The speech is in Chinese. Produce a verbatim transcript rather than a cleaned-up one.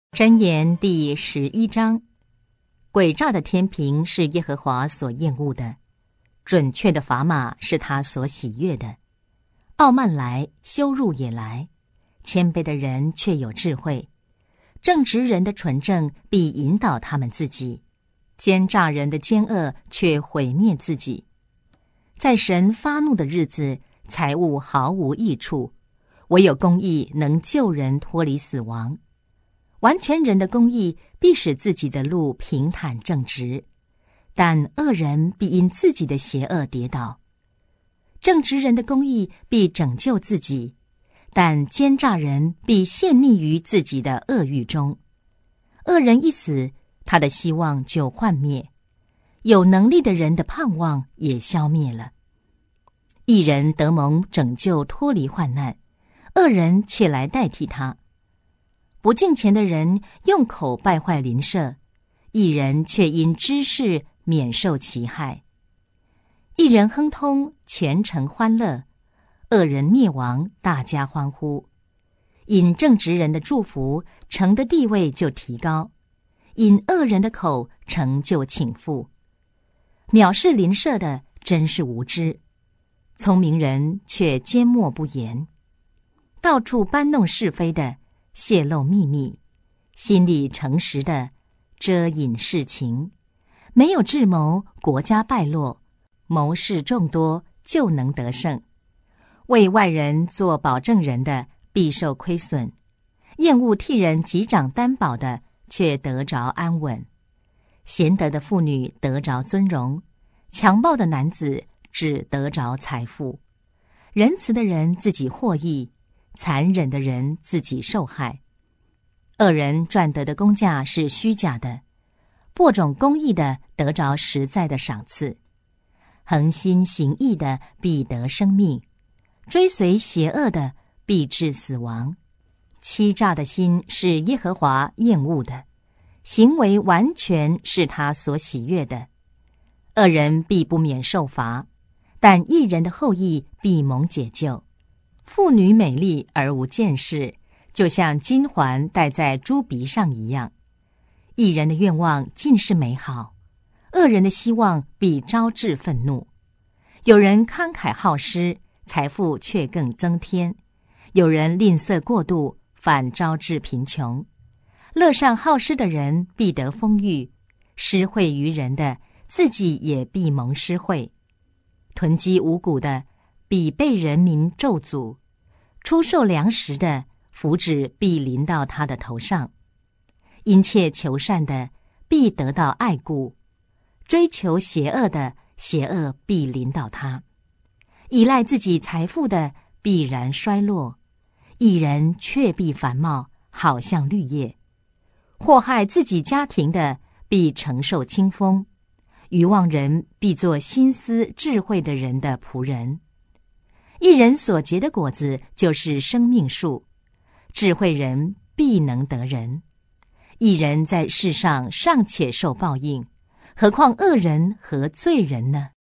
箴言第十一章：诡诈的天平是耶和华所厌恶的，准确的砝码是他所喜悦的。傲慢来，羞辱也来，谦卑的人却有智慧。正直人的纯正必引导他们自己，奸诈人的奸恶却毁灭自己。在神发怒的日子，财物毫无益处，唯有公义能救人脱离死亡。完全人的公义必使自己的路平坦正直，但恶人必因自己的邪恶跌倒。正直人的公义必拯救自己，但奸诈人必陷溺于自己的恶欲中。恶人一死，他的希望就幻灭，有能力的人的盼望也消灭了。义人得蒙拯救脱离患难，恶人却来代替他。不敬虔的人用口败坏邻舍，义人却因知识免受其害。一人亨通，全城欢乐；恶人灭亡，大家欢呼。因正直人的祝福，城的地位就提高；因恶人的口，城就倾覆。藐视邻舍的，真是无知；聪明人却缄默不言。到处搬弄是非的，泄露秘密；心里诚实的，遮隐事情。没有智谋，国家败落；谋士众多，就能得胜。为外人做保证人的，必受亏损；厌恶替人击掌担保的，却得着安稳。贤德的妇女得着尊荣，强暴的男子只得着财富。仁慈的人自己获益，残忍的人自己受害。恶人赚得的工价是虚假的，播种公义的得着实在的赏赐。恒心行义的必得生命，追随邪恶的必致死亡。欺诈的心是耶和华厌恶的，行为完全是他所喜悦的。恶人必不免受罚，但义人的后裔必蒙解救。妇女美丽而无见识，就像金环戴在猪鼻上一样。义人的愿望尽是美好，恶人的希望必招致愤怒。有人慷慨好施，财富却更增添；有人吝啬过度，反招致贫穷。乐善好施的人必得丰裕，施惠于人的，自己也必蒙施惠。囤积五谷的，必被人民咒诅；出售粮食的，福祉必临到他的头上。殷切求善的，必得到爱顾；追求邪恶的，邪恶必临到他。依赖自己财富的，必然衰落；义人却必繁茂，好像绿叶。祸害自己家庭的，必承受清风；愚妄人必做心思智慧的人的仆人。一人所结的果子就是生命树，智慧人必能得人。一人在世上尚且受报应，何况恶人和罪人呢？